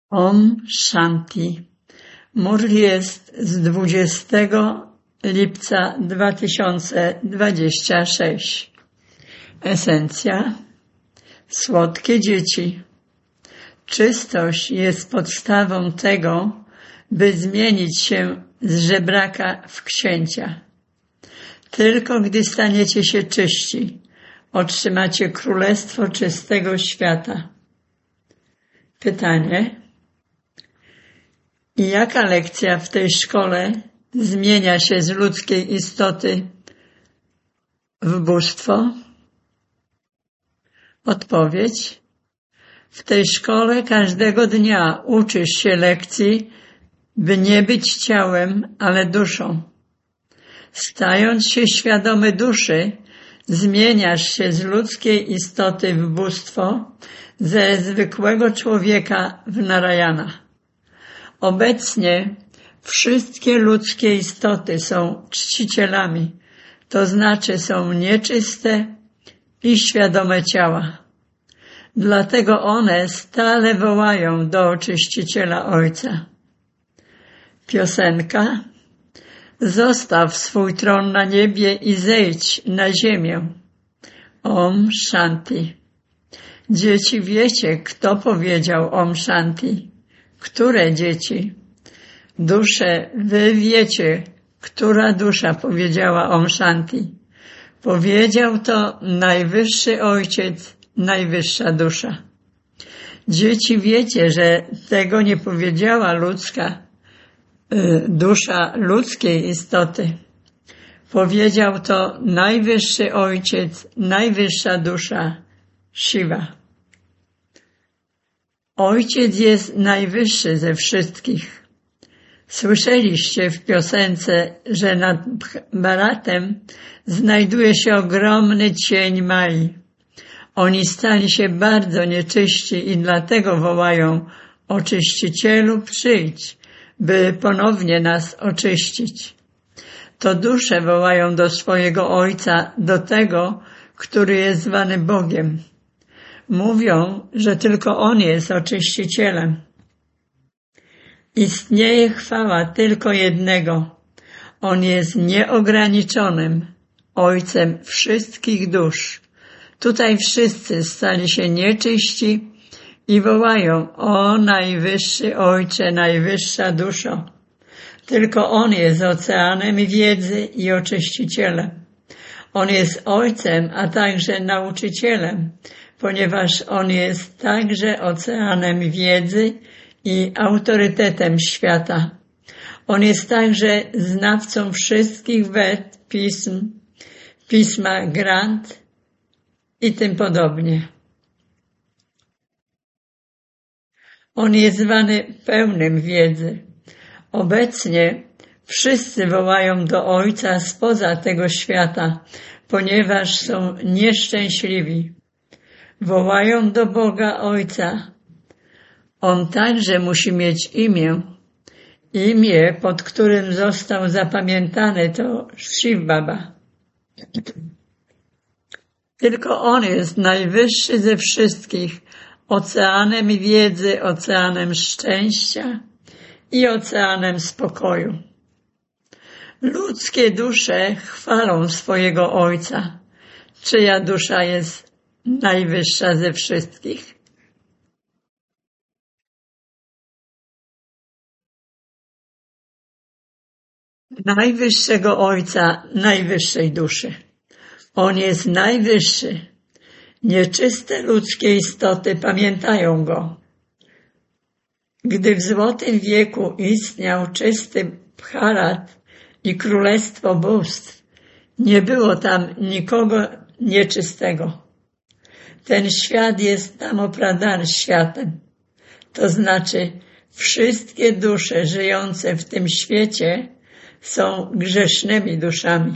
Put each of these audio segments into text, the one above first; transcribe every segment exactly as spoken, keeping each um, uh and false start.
Om Shanti. Mur jest z dwudziestego lipca dwa tysiące dwudziestego szóstego. Esencja. Słodkie dzieci. Czystość jest podstawą tego, by zmienić się z żebraka w księcia. Tylko gdy staniecie się czyści, otrzymacie królestwo czystego świata. Pytanie. I jaka lekcja w tej szkole zmienia się z ludzkiej istoty w bóstwo? Odpowiedź. W tej szkole każdego dnia uczysz się lekcji, by nie być ciałem, ale duszą. Stając się świadomy duszy, zmieniasz się z ludzkiej istoty w bóstwo, ze zwykłego człowieka w Narayana. Obecnie wszystkie ludzkie istoty są czcicielami, to znaczy są nieczyste i świadome ciała. Dlatego one stale wołają do Oczyściciela Ojca. Piosenka. Zostaw swój tron na niebie i zejdź na ziemię. Om Shanti. Dzieci, wiecie, kto powiedział Om Shanti? Które dzieci? Dusze, wy wiecie, która dusza powiedziała Om Shanti. Powiedział to Najwyższy Ojciec, Najwyższa Dusza. Dzieci, wiecie, że tego nie powiedziała ludzka y, dusza ludzkiej istoty. Powiedział to Najwyższy Ojciec, Najwyższa Dusza, Shiva. Ojciec jest najwyższy ze wszystkich. Słyszeliście w piosence, że nad Bharatem znajduje się ogromny cień Mai. Oni stali się bardzo nieczyści i dlatego wołają: Oczyścicielu, przyjdź, by ponownie nas oczyścić. To dusze wołają do swojego Ojca, do tego, który jest zwany Bogiem. Mówią, że tylko On jest oczyścicielem. Istnieje chwała tylko jednego. On jest nieograniczonym Ojcem wszystkich dusz. Tutaj wszyscy stali się nieczyści i wołają: O Najwyższy Ojcze, Najwyższa Duszo. Tylko On jest oceanem wiedzy i oczyścicielem. On jest Ojcem, a także nauczycielem, ponieważ On jest także oceanem wiedzy i autorytetem świata. On jest także znawcą wszystkich Ved, pism, pisma Grant i tym podobnie. On jest zwany pełnym wiedzy. Obecnie wszyscy wołają do Ojca spoza tego świata, ponieważ są nieszczęśliwi. Wołają do Boga Ojca. On także musi mieć imię. Imię, pod którym został zapamiętany, to Shiv Baba. Tylko On jest najwyższy ze wszystkich, oceanem wiedzy, oceanem szczęścia i oceanem spokoju. Ludzkie dusze chwalą swojego Ojca. Czyja dusza jest najwyższa ze wszystkich? Najwyższego Ojca, najwyższej duszy. On jest najwyższy. Nieczyste ludzkie istoty pamiętają Go. Gdy w złotym wieku istniał czysty Bharat i królestwo bóstw, nie było tam nikogo nieczystego. Ten świat jest Tamopradhan światem. To znaczy wszystkie dusze żyjące w tym świecie są grzesznymi duszami.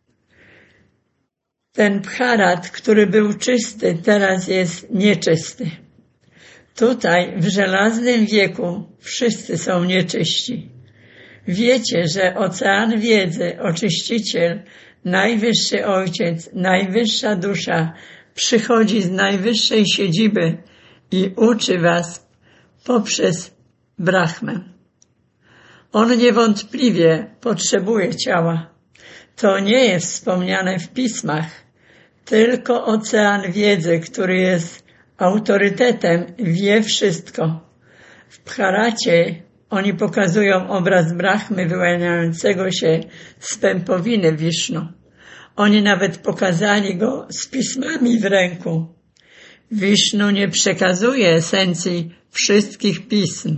Ten Bharat, który był czysty, teraz jest nieczysty. Tutaj, w żelaznym wieku, wszyscy są nieczyści. Wiecie, że ocean wiedzy, oczyściciel, najwyższy Ojciec, najwyższa dusza przychodzi z najwyższej siedziby i uczy was poprzez Brahmę. On niewątpliwie potrzebuje ciała. To nie jest wspomniane w pismach, tylko ocean wiedzy, który jest autorytetem, wie wszystko. W Bharacie oni pokazują obraz Brahmy wyłaniającego się z pępowiny Wisznu. Oni nawet pokazali go z pismami w ręku. Wisznu nie przekazuje esencji wszystkich pism.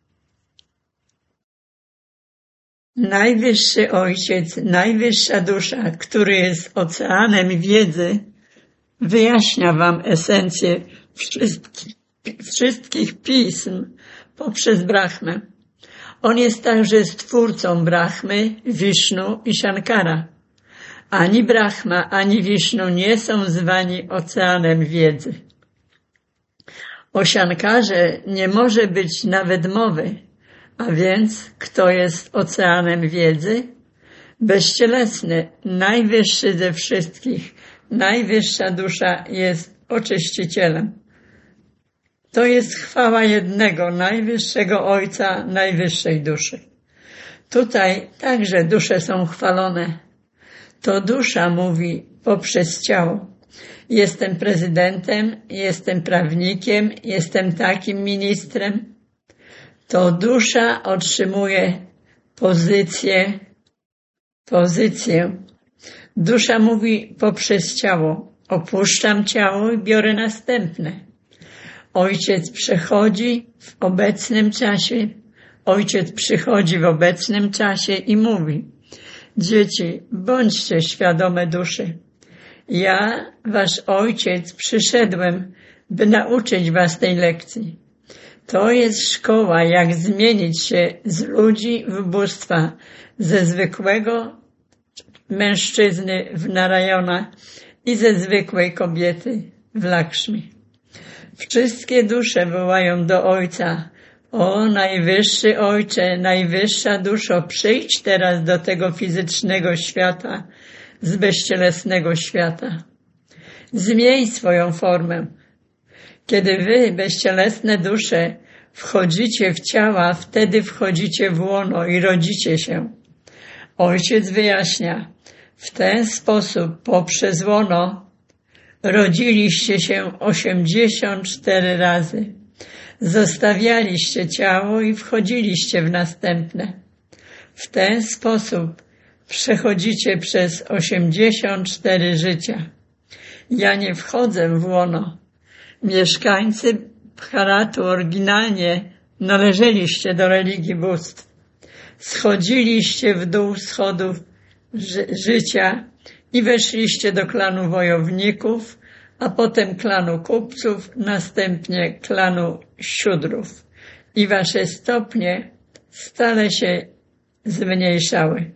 Najwyższy Ojciec, najwyższa dusza, który jest oceanem wiedzy, wyjaśnia wam esencję wszystkich, wszystkich pism poprzez Brahmę. On jest także stwórcą Brahmy, Wisznu i Shankara. Ani Brahma, ani Wisznu nie są zwani oceanem wiedzy. O Shankarze nie może być nawet mowy, a więc kto jest oceanem wiedzy? Bezcielesny, najwyższy ze wszystkich, najwyższa dusza jest oczyścicielem. To jest chwała jednego, najwyższego Ojca, najwyższej duszy. Tutaj także dusze są chwalone. To dusza mówi poprzez ciało. Jestem prezydentem, jestem prawnikiem, jestem takim ministrem. To dusza otrzymuje pozycję, pozycję. Dusza mówi poprzez ciało. Opuszczam ciało i biorę następne. Ojciec przechodzi w obecnym czasie. Ojciec przychodzi w obecnym czasie i mówi: dzieci, bądźcie świadome duszy. Ja, wasz ojciec, przyszedłem, by nauczyć was tej lekcji. To jest szkoła, jak zmienić się z ludzi w bóstwa, ze zwykłego mężczyzny w Narayana i ze zwykłej kobiety w Lakshmi. Wszystkie dusze wołają do Ojca: o najwyższy Ojcze, najwyższa duszo, przyjdź teraz do tego fizycznego świata, z bezcielesnego świata. Zmień swoją formę. Kiedy wy, bezcielesne dusze, wchodzicie w ciała, wtedy wchodzicie w łono i rodzicie się. Ojciec wyjaśnia: w ten sposób poprzez łono rodziliście się osiemdziesiąt cztery razy. Zostawialiście ciało i wchodziliście w następne. W ten sposób przechodzicie przez osiemdziesiąt cztery życia. Ja nie wchodzę w łono. Mieszkańcy Bharatu oryginalnie należeliście do religii bóstw. Schodziliście w dół schodów ży- życia i weszliście do klanu wojowników, a potem klanu kupców, następnie klanu siódrów. I wasze stopnie stale się zmniejszały.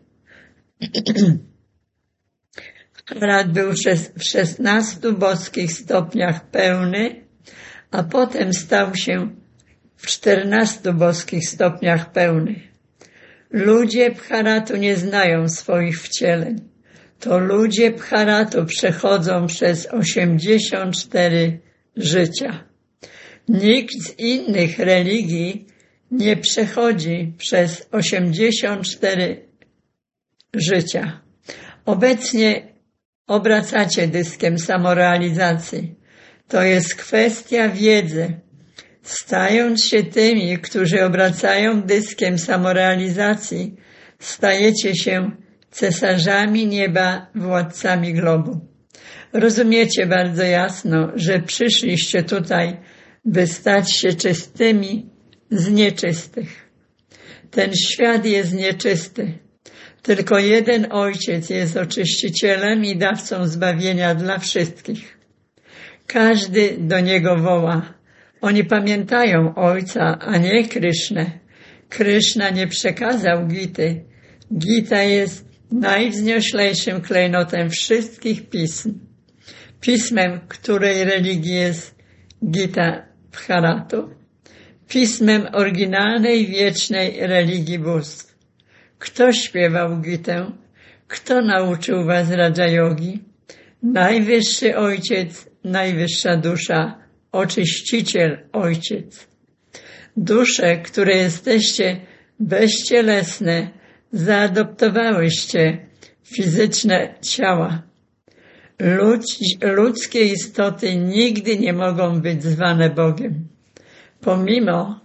Bharat był w szesnastu boskich stopniach pełny, a potem stał się w czternastu boskich stopniach pełny. Ludzie Bharatu nie znają swoich wcieleń. To ludzie Bharatu przechodzą przez osiemdziesiąt cztery życia. Nikt z innych religii nie przechodzi przez osiemdziesiąt cztery życia. Obecnie obracacie dyskiem samorealizacji. To jest kwestia wiedzy. Stając się tymi, którzy obracają dyskiem samorealizacji, stajecie się cesarzami nieba, władcami globu. Rozumiecie bardzo jasno, że przyszliście tutaj, by stać się czystymi z nieczystych. Ten świat jest nieczysty. Tylko jeden Ojciec jest oczyścicielem i dawcą zbawienia dla wszystkich. Każdy do Niego woła. Oni pamiętają Ojca, a nie Krysznę. Kryszna nie przekazał Gity. Gita jest najwznioślejszym klejnotem wszystkich pism. Pismem, której religii jest Gita Bharatu. Pismem oryginalnej, wiecznej religii bóstw. Kto śpiewał Gitę? Kto nauczył was Raja Yogi? Najwyższy Ojciec, najwyższa dusza, oczyściciel Ojciec. Dusze, które jesteście bezcielesne, zaadoptowałyście fizyczne ciała. Ludź, ludzkie istoty nigdy nie mogą być zwane Bogiem. Pomimo,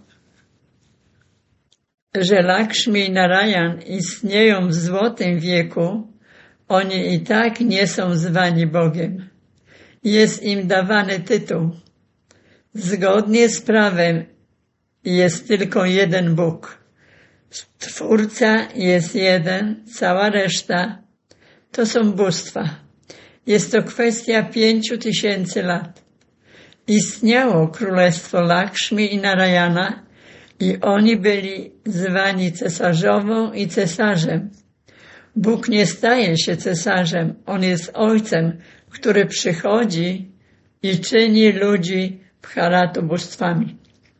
że Lakshmi i Narayan istnieją w złotym wieku, oni i tak nie są zwani Bogiem. Jest im dawany tytuł. Zgodnie z prawem jest tylko jeden Bóg. Twórca jest jeden, cała reszta to są bóstwa. Jest to kwestia pięciu tysięcy lat. Istniało królestwo Lakshmi i Narayana i oni byli zwani cesarzową i cesarzem. Bóg nie staje się cesarzem, On jest Ojcem, który przychodzi i czyni ludzi bharatu bóstwami.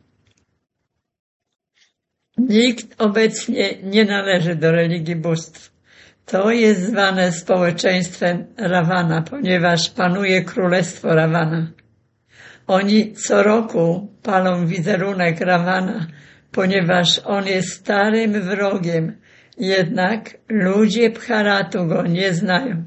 Nikt obecnie nie należy do religii bóstw. To jest zwane społeczeństwem Ravana, ponieważ panuje królestwo Ravana. Oni co roku palą wizerunek Ravana, ponieważ on jest starym wrogiem, jednak ludzie bharatu go nie znają.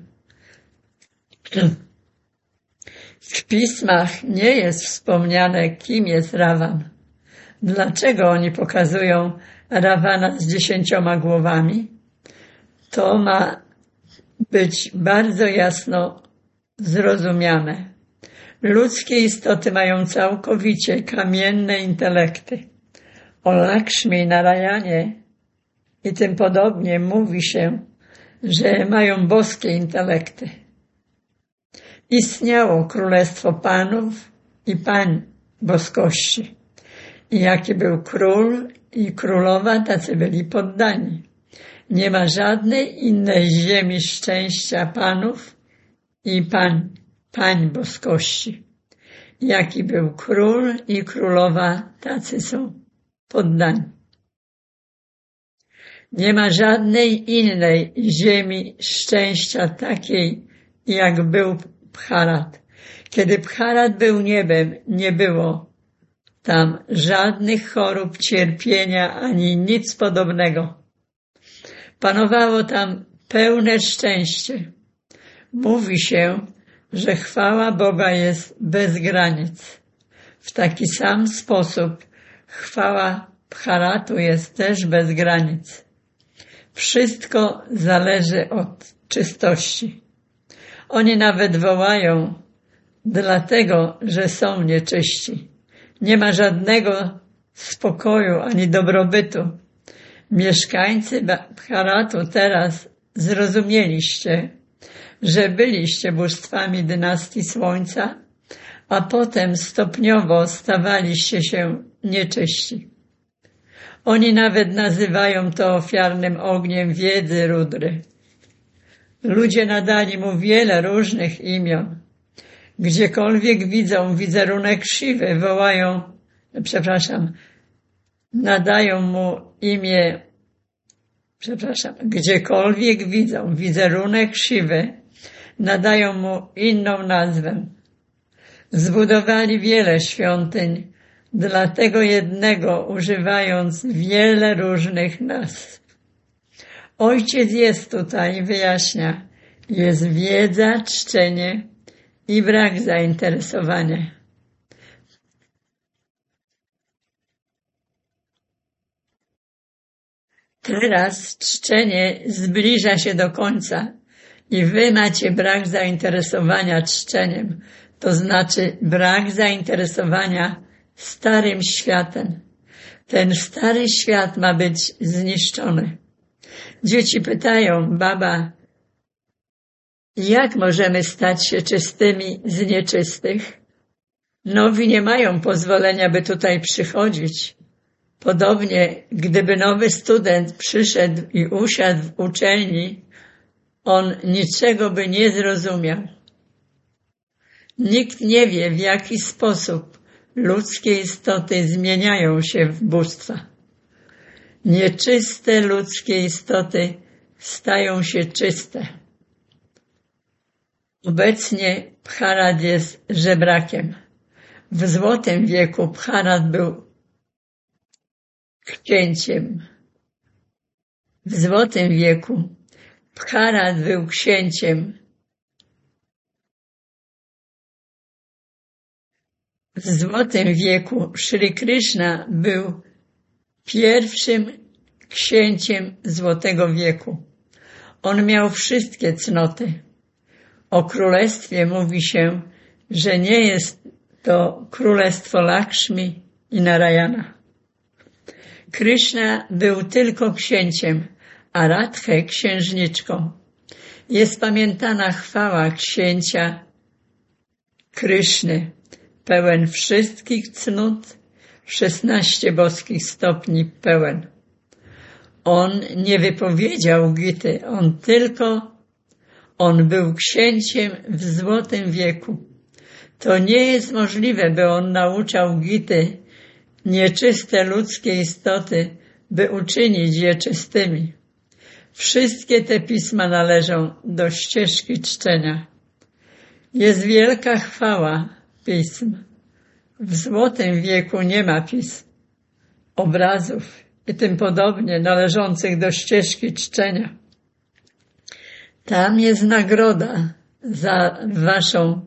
W pismach nie jest wspomniane, kim jest Ravan. Dlaczego oni pokazują Ravana z dziesięcioma głowami? To ma być bardzo jasno zrozumiane. Ludzkie istoty mają całkowicie kamienne intelekty. O Lakshmi i Narayanie i tym podobnie mówi się, że mają boskie intelekty. Istniało królestwo panów i pań boskości. I jaki był król i królowa, tacy byli poddani. Nie ma żadnej innej ziemi szczęścia panów i pań, pań boskości. Jaki był król i królowa, tacy są poddani. Nie ma żadnej innej ziemi szczęścia takiej, jak był Bharat. Kiedy Bharat był niebem, nie było tam żadnych chorób, cierpienia, ani nic podobnego. Panowało tam pełne szczęście. Mówi się, że chwała Boga jest bez granic. W taki sam sposób chwała Bharatu jest też bez granic. Wszystko zależy od czystości. Oni nawet wołają, dlatego, że są nieczyści. Nie ma żadnego spokoju ani dobrobytu. Mieszkańcy Bharatu teraz zrozumieliście, że byliście bóstwami dynastii Słońca, a potem stopniowo stawaliście się nieczyści. Oni nawet nazywają to ofiarnym ogniem wiedzy Rudry. Ludzie nadali mu wiele różnych imion. Gdziekolwiek widzą wizerunek Shiwy, wołają, przepraszam, nadają mu imię, przepraszam, gdziekolwiek widzą wizerunek Shiwy, nadają mu inną nazwę. Zbudowali wiele świątyń, dla tego jednego używając wiele różnych nazw. Ojciec jest tutaj i wyjaśnia, jest wiedza, czczenie i brak zainteresowania. Teraz czczenie zbliża się do końca i wy macie brak zainteresowania czczeniem, to znaczy brak zainteresowania starym światem. Ten stary świat ma być zniszczony. Dzieci pytają, baba, jak możemy stać się czystymi z nieczystych? Nowi nie mają pozwolenia, by tutaj przychodzić. Podobnie, gdyby nowy student przyszedł i usiadł w uczelni, on niczego by nie zrozumiał. Nikt nie wie, w jaki sposób ludzkie istoty zmieniają się w bóstwa. Nieczyste ludzkie istoty stają się czyste. Obecnie Bharat jest żebrakiem. W złotym wieku Bharat był księciem. W złotym wieku Bharat był księciem. W złotym wieku Shri Krishna był pierwszym księciem złotego wieku. On miał wszystkie cnoty. O królestwie mówi się, że nie jest to królestwo Lakshmi i Narayana. Krishna był tylko księciem, a Radhę księżniczką. Jest pamiętana chwała księcia Kryszny, pełen wszystkich cnót, szesnaście boskich stopni pełen. On nie wypowiedział Gity, on tylko, on był księciem w złotym wieku. To nie jest możliwe, by on nauczał Gity nieczyste ludzkie istoty, by uczynić je czystymi. Wszystkie te pisma należą do ścieżki czczenia. Jest wielka chwała pism. W złotym wieku nie ma pism, obrazów i tym podobnie należących do ścieżki czczenia. Tam jest nagroda za waszą,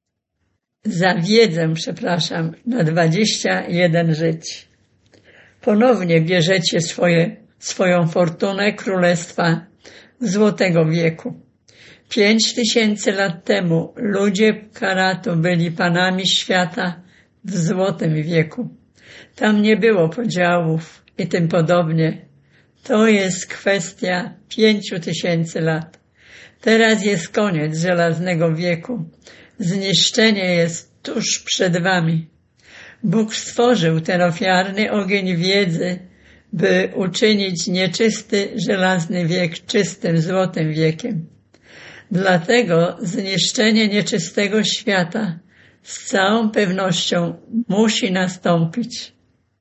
za wiedzę, przepraszam, na dwadzieścia jeden żyć. Ponownie bierzecie swoje, swoją fortunę królestwa złotego wieku. Pięć tysięcy lat temu ludzie Bharatu byli panami świata w złotym wieku. Tam nie było podziałów i tym podobnie. To jest kwestia pięciu tysięcy lat. Teraz jest koniec żelaznego wieku. Zniszczenie jest tuż przed wami. Bóg stworzył ten ofiarny ogień wiedzy, by uczynić nieczysty żelazny wiek czystym złotym wiekiem. Dlatego zniszczenie nieczystego świata z całą pewnością musi nastąpić.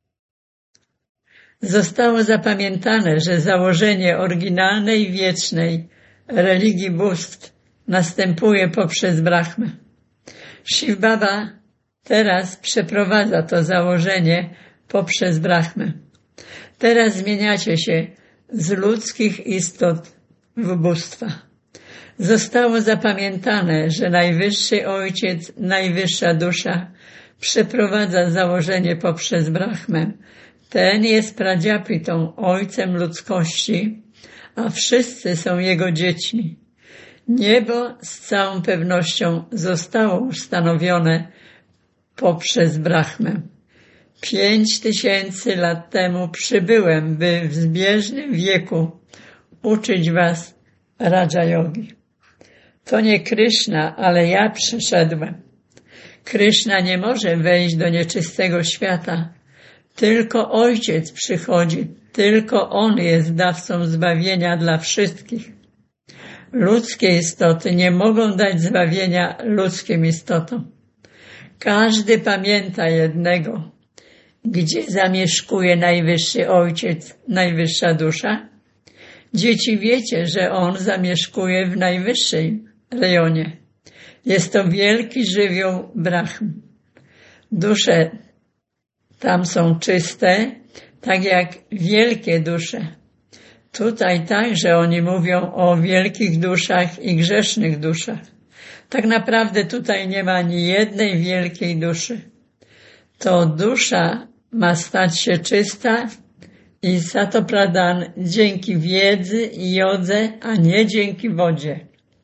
Zostało zapamiętane, że założenie oryginalnej, wiecznej religii bóstw następuje poprzez Brahmę. Shiv Baba teraz przeprowadza to założenie poprzez Brahmę. Teraz zmieniacie się z ludzkich istot w bóstwa. Zostało zapamiętane, że Najwyższy Ojciec, Najwyższa Dusza przeprowadza założenie poprzez Brahmę. Ten jest Pradziapitą, ojcem ludzkości, a wszyscy są jego dziećmi. Niebo z całą pewnością zostało ustanowione poprzez Brahmę. Pięć tysięcy lat temu przybyłem, by w zbieżnym wieku uczyć was Raja Yogi. To nie Kryszna, ale ja przyszedłem. Kryszna nie może wejść do nieczystego świata. Tylko Ojciec przychodzi, tylko On jest dawcą zbawienia dla wszystkich. Ludzkie istoty nie mogą dać zbawienia ludzkim istotom. Każdy pamięta jednego. Gdzie zamieszkuje Najwyższy Ojciec, Najwyższa Dusza? Dzieci, wiecie, że On zamieszkuje w najwyższej rejonie. Jest to wielki żywioł Brahm. Dusze tam są czyste, tak jak wielkie dusze. Tutaj także oni mówią o wielkich duszach i grzesznych duszach. Tak naprawdę tutaj nie ma ani jednej wielkiej duszy. To dusza ma stać się czysta i Satopradan dzięki wiedzy i jodze, a nie dzięki wodzie.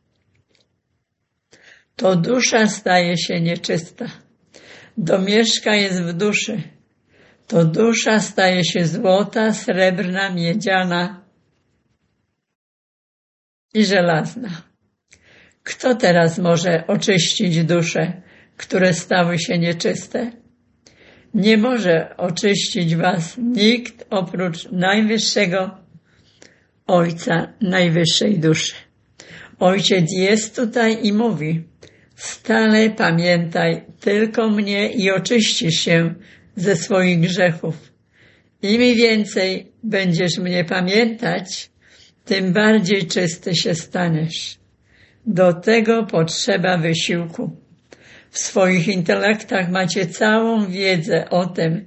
To dusza staje się nieczysta. Domieszka jest w duszy. To dusza staje się złota, srebrna, miedziana i żelazna. Kto teraz może oczyścić dusze, które stały się nieczyste? Nie może oczyścić was nikt oprócz Najwyższego Ojca, Najwyższej Duszy. Ojciec jest tutaj i mówi: stale pamiętaj tylko mnie i oczyścisz się ze swoich grzechów. Im więcej będziesz mnie pamiętać, tym bardziej czysty się staniesz. Do tego potrzeba wysiłku. W swoich intelektach macie całą wiedzę o tym,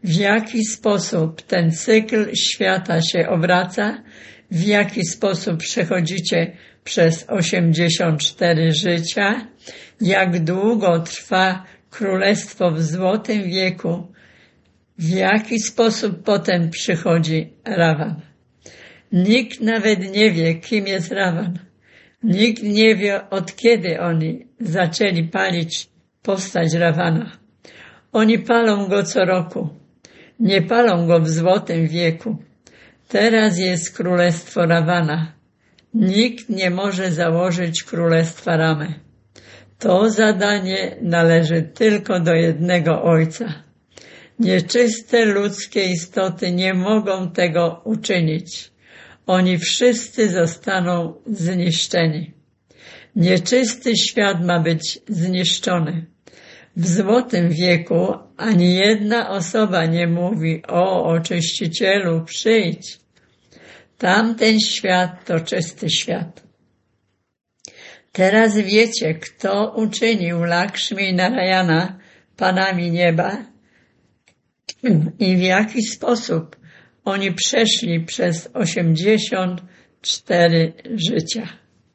w jaki sposób ten cykl świata się obraca, w jaki sposób przechodzicie przez osiemdziesiąt cztery życia, jak długo trwa królestwo w złotym wieku, w jaki sposób potem przychodzi Rawan. Nikt nawet nie wie, kim jest Rawan. Nikt nie wie, od kiedy oni zaczęli palić postać Rawana. Oni palą go co roku. Nie palą go w złotym wieku. Teraz jest królestwo Rawana. Nikt nie może założyć królestwa Ramy. To zadanie należy tylko do jednego Ojca. Nieczyste ludzkie istoty nie mogą tego uczynić. Oni wszyscy zostaną zniszczeni. Nieczysty świat ma być zniszczony. W złotym wieku ani jedna osoba nie mówi: o oczyścicielu, przyjdź. Tamten świat to czysty świat. Teraz wiecie, kto uczynił Lakshmi i Narayana panami nieba i w jaki sposób oni przeszli przez osiemdziesiąt cztery życia.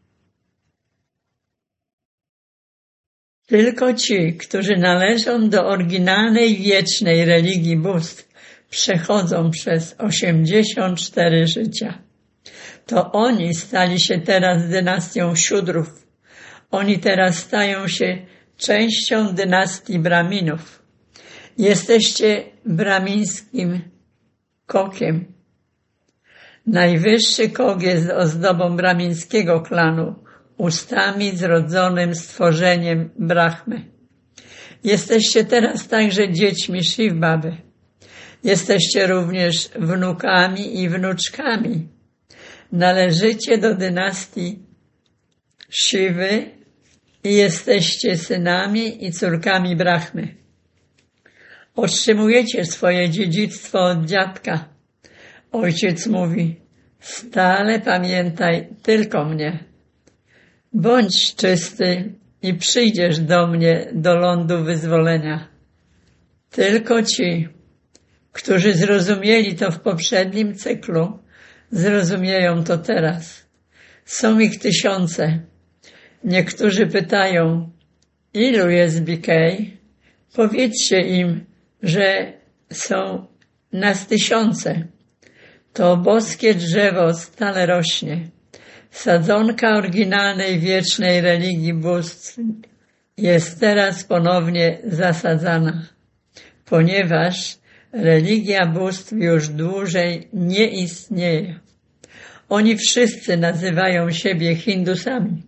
Tylko ci, którzy należą do oryginalnej, wiecznej religii bóstw, przechodzą przez osiemdziesiąt cztery życia. To oni stali się teraz dynastią Siudrów. Oni teraz stają się częścią dynastii Braminów. Jesteście bramińskim kokiem. Najwyższy kok jest ozdobą bramińskiego klanu, ustami zrodzonym stworzeniem Brahmy. Jesteście teraz także dziećmi Shiv-Baby. Jesteście również wnukami i wnuczkami. Należycie do dynastii Shiwy i jesteście synami i córkami Brahmy. Otrzymujecie swoje dziedzictwo od dziadka. Ojciec mówi: stale pamiętaj tylko mnie. Bądź czysty i przyjdziesz do mnie, do lądu wyzwolenia. Tylko ci, którzy zrozumieli to w poprzednim cyklu, zrozumieją to teraz. Są ich tysiące. Niektórzy pytają: ilu jest B K? Powiedzcie im, że są nas tysiące. To boskie drzewo stale rośnie. Sadzonka oryginalnej, wiecznej religii bóstw jest teraz ponownie zasadzana, ponieważ religia bóstw już dłużej nie istnieje. Oni wszyscy nazywają siebie Hindusami.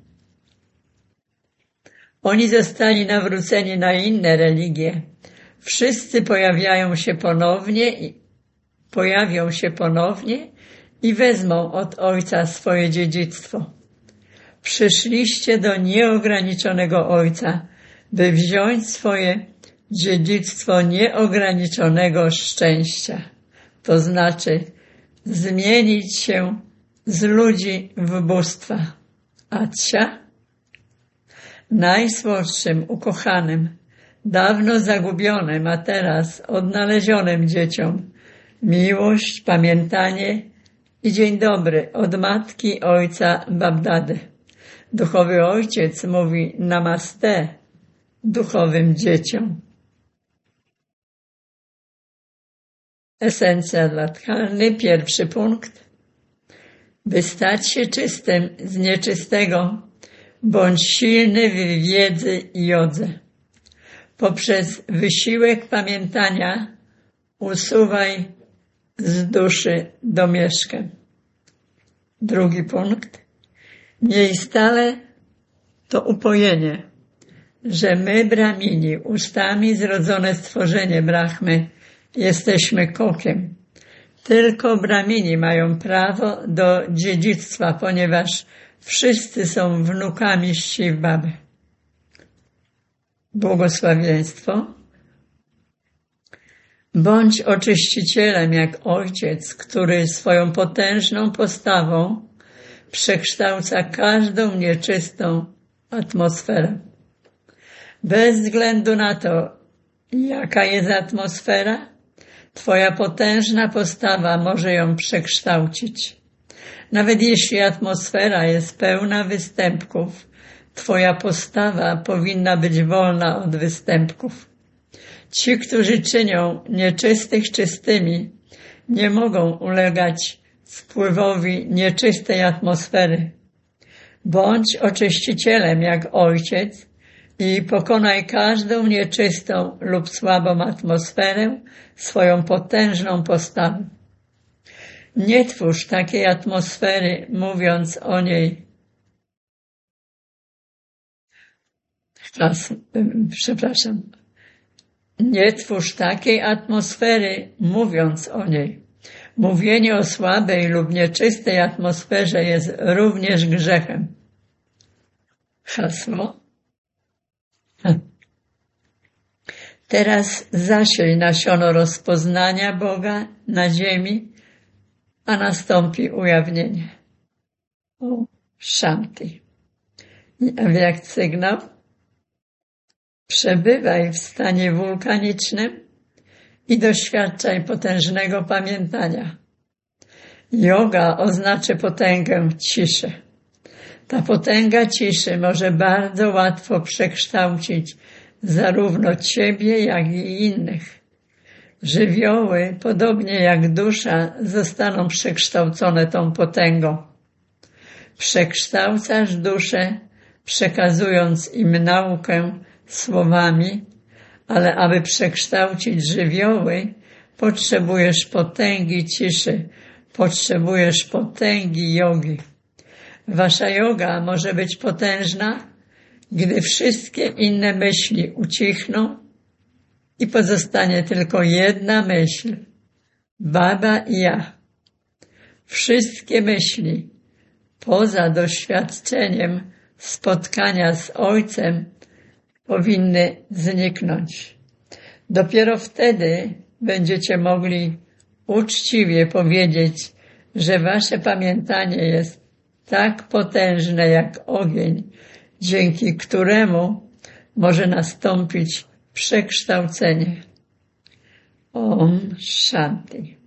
Oni zostali nawróceni na inne religie. Wszyscy pojawiają się ponownie i pojawią się ponownie i wezmą od Ojca swoje dziedzictwo. Przyszliście do nieograniczonego Ojca, by wziąć swoje dziedzictwo nieograniczonego szczęścia. To znaczy zmienić się z ludzi w bóstwa. Acia, najsłodszym, ukochanym, dawno zagubionym, a teraz odnalezionym dzieciom miłość, pamiętanie i dzień dobry od matki ojca Babdady. Duchowy ojciec mówi namaste duchowym dzieciom. Esencja dla Dharmy, pierwszy punkt. By stać się czystym z nieczystego, bądź silny w wiedzy i jodze. Poprzez wysiłek pamiętania usuwaj z duszy domieszkę. Drugi punkt. Miej stale to upojenie, że my, Bramini, ustami zrodzone stworzenie Brahmy, jesteśmy kokiem. Tylko Bramini mają prawo do dziedzictwa, ponieważ wszyscy są wnukami Shiv-Baby. Błogosławieństwo. Bądź oczyścicielem jak Ojciec, który swoją potężną postawą przekształca każdą nieczystą atmosferę. Bez względu na to, jaka jest atmosfera, Twoja potężna postawa może ją przekształcić. Nawet jeśli atmosfera jest pełna występków, Twoja postawa powinna być wolna od występków. Ci, którzy czynią nieczystych czystymi, nie mogą ulegać wpływowi nieczystej atmosfery. Bądź oczyścicielem jak Ojciec i pokonaj każdą nieczystą lub słabą atmosferę swoją potężną postawą. Nie twórz takiej atmosfery, mówiąc o niej. Przepraszam. Nie twórz takiej atmosfery, mówiąc o niej. Mówienie o słabej lub nieczystej atmosferze jest również grzechem. Hasło. Teraz zasiej nasiono rozpoznania Boga na ziemi, a nastąpi ujawnienie. O, Shanti. Jak sygnał? Przebywaj w stanie wulkanicznym i doświadczaj potężnego pamiętania. Yoga oznacza potęgę ciszy. Ta potęga ciszy może bardzo łatwo przekształcić zarówno ciebie, jak i innych. Żywioły, podobnie jak dusza, zostaną przekształcone tą potęgą. Przekształcasz duszę, przekazując im naukę słowami, ale aby przekształcić żywioły, potrzebujesz potęgi ciszy, potrzebujesz potęgi jogi. Wasza joga może być potężna, gdy wszystkie inne myśli ucichną i pozostanie tylko jedna myśl, Baba i ja. Wszystkie myśli poza doświadczeniem spotkania z Ojcem powinny zniknąć. Dopiero wtedy będziecie mogli uczciwie powiedzieć, że wasze pamiętanie jest tak potężne jak ogień, dzięki któremu może nastąpić przekształcenie. Om Shanti.